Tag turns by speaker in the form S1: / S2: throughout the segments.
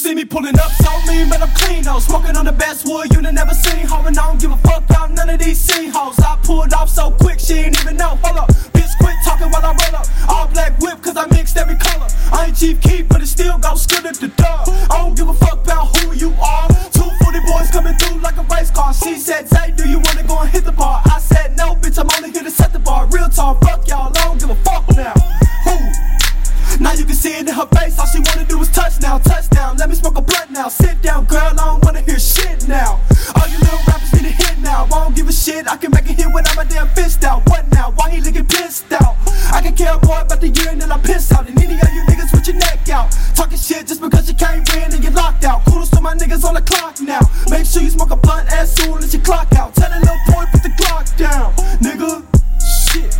S1: see me pulling up so mean, but I'm clean though. Smoking on the best wood you done never seen. Ho, and I don't give a fuck about none of these scene hoes. I pulled off so quick she ain't even know. Hold up, bitch, quit talking while I roll up. All black whip cause I mixed every color. I ain't Chief Keef, but it still goes good at the door. I don't give a fuck about who you are. 240 boys coming through like a race car. She said, Zay, do you wanna go and hit the bar? I said, no, bitch, I'm only here to set the bar. Real talk, fuck y'all, I don't give a fuck now. Who? Now you can see it in her face, all she wanna do is touchdown, touchdown. Let me smoke a blunt now, sit down, girl, I don't wanna hear shit now. All you little rappers need a hit now. I don't give a shit, I can make a hit without my damn fist out. What now? Why he looking pissed out? I can care more about the year and then I piss out. And any of you niggas with your neck out, talking shit just because you can't win and you're locked out. Kudos to my niggas on the clock now. Make sure you smoke a blunt as soon as you clock out. Tell that little boy put the Glock down, nigga. Shit.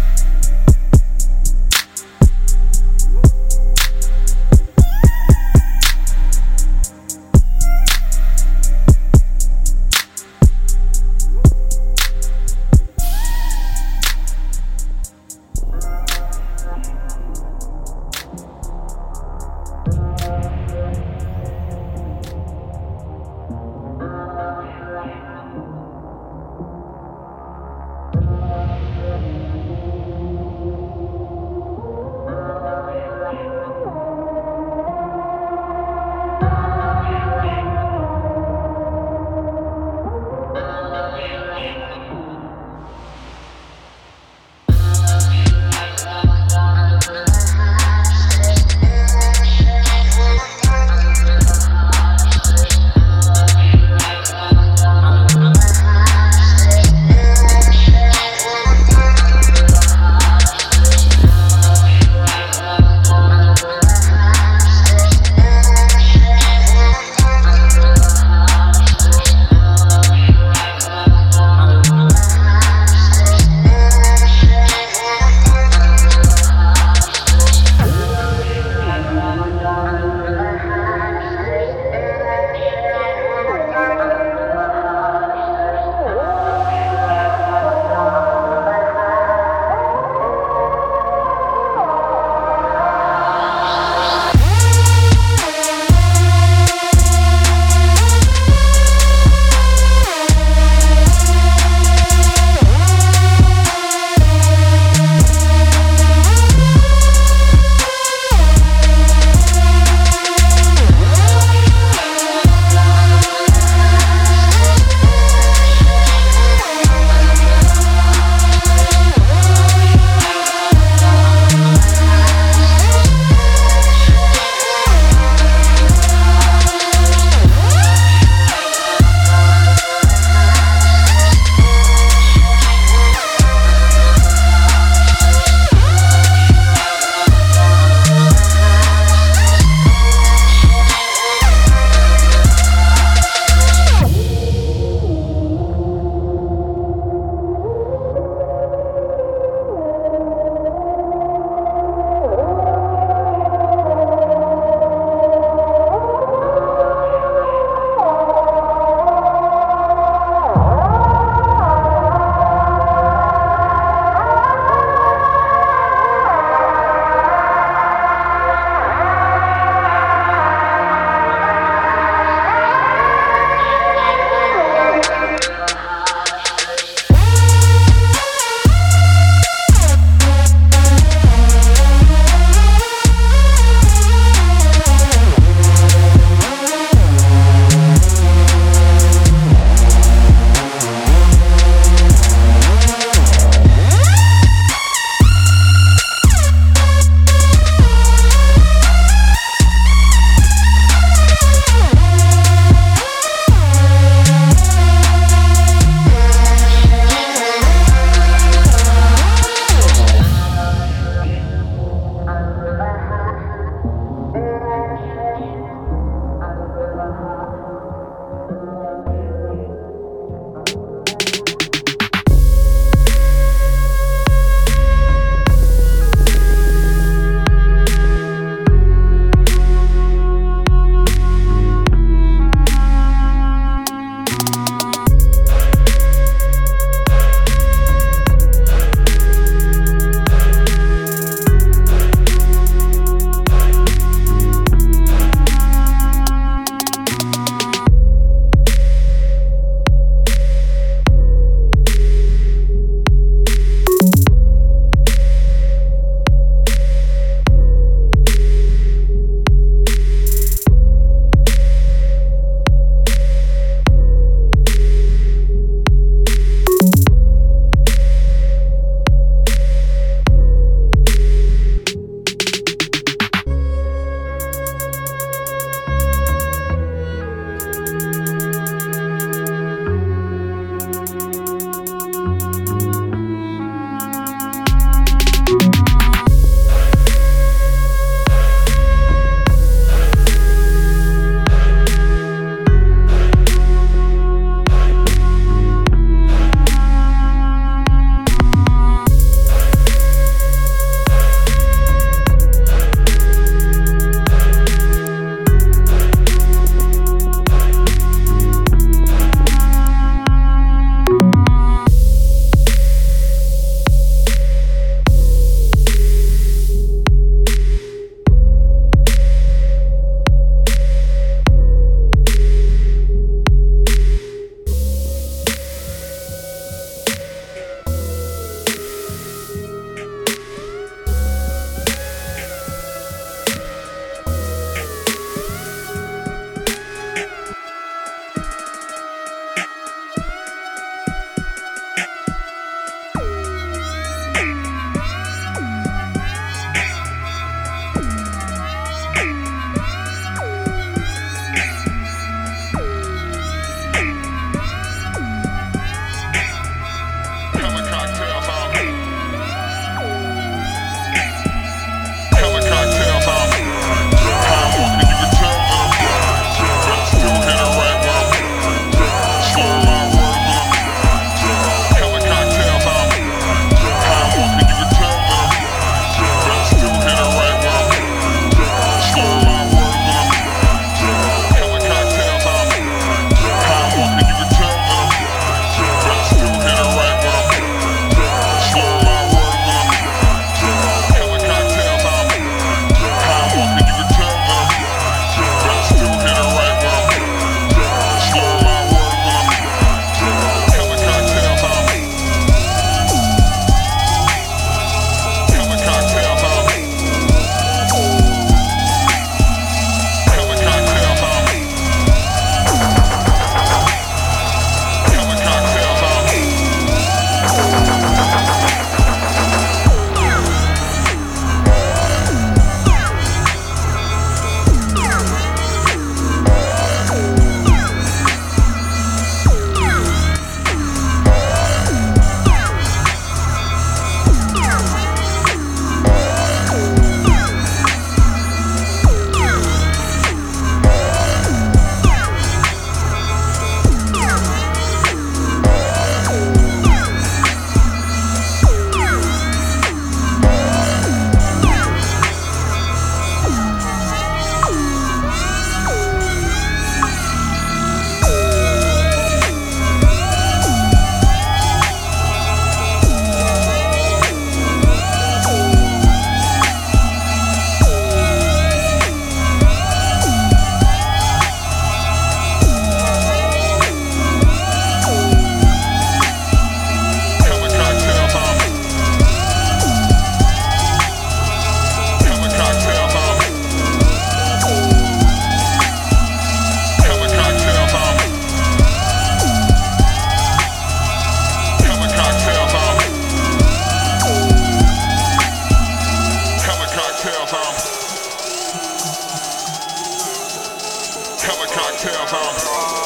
S2: cocktails on.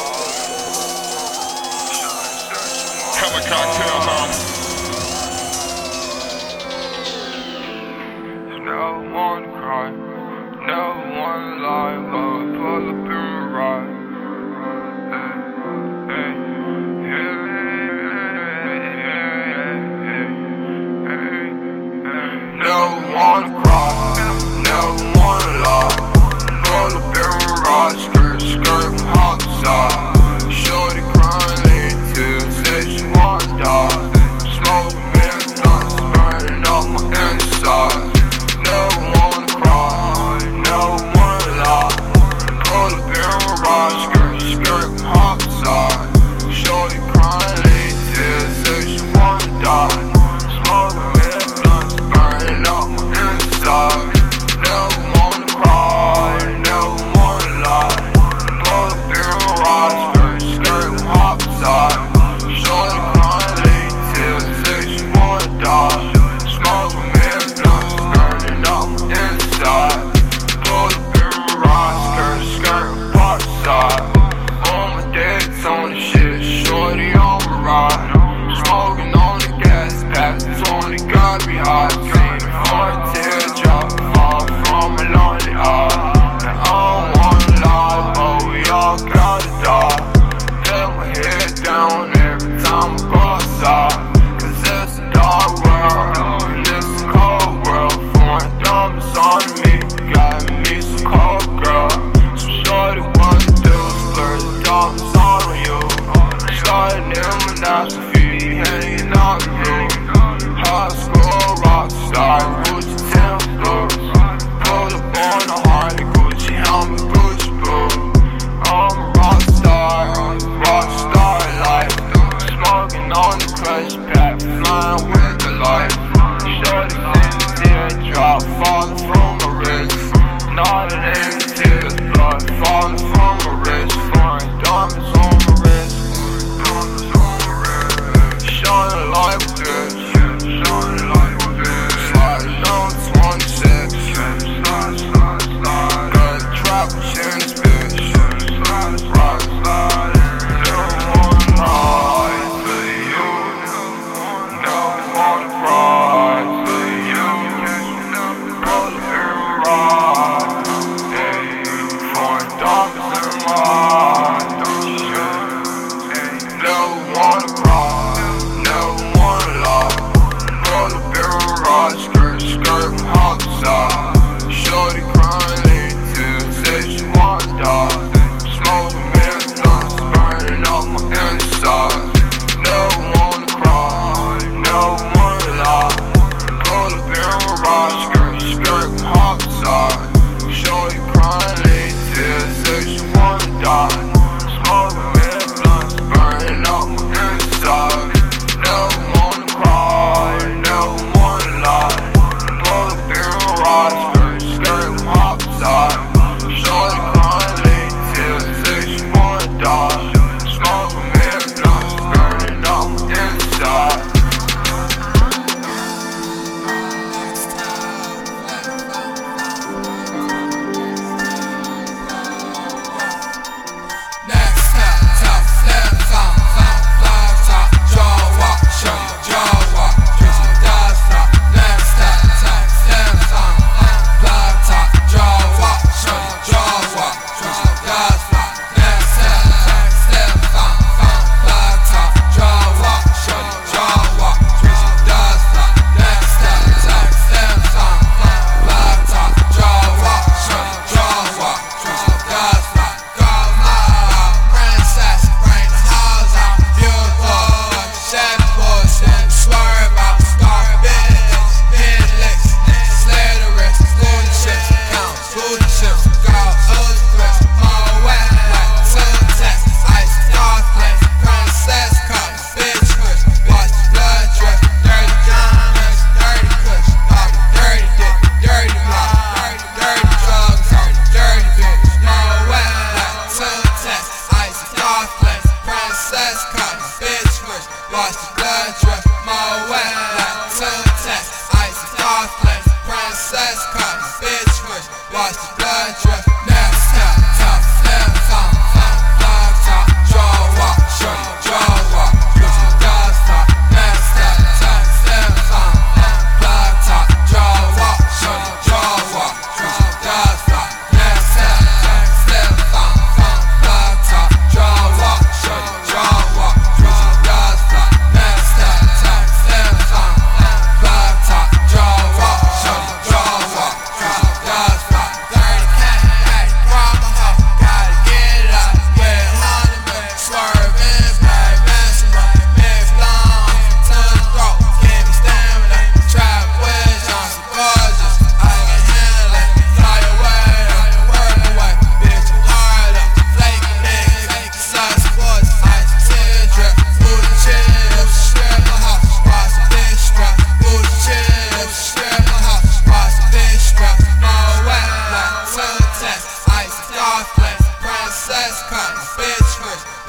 S2: Hella cocktails on.
S3: No one cry, no one lie, but pull up and ride. No one cry, no one lie, pull up and ride. Skirt, skirt, homicide. Shorty crying late too, say she wanna die. Smoke marathons, burning up my inside. No one cry, no one lie.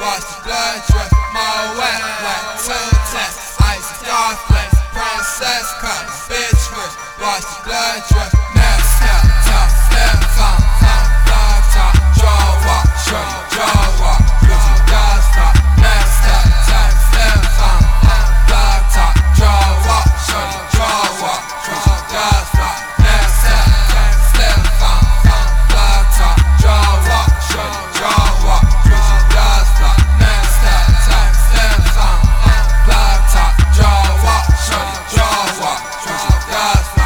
S3: watch the blood drip, more wet, two tests, ice, dark flex, princess cut, bitch rich, watch the blood drip, next step, tough, step, fun, blood top, draw walk, show you draw walk, Gucci does stop, next step, tough, step, fun, blood top, draw walk, show you draw walk, Gucci does stop, next step, tough, step, fun, blood top, draw walk, show you draw walk, Gucci does stop, next step, tough, step, fun, blood top, draw walk, show you draw walk, Gucci does stop.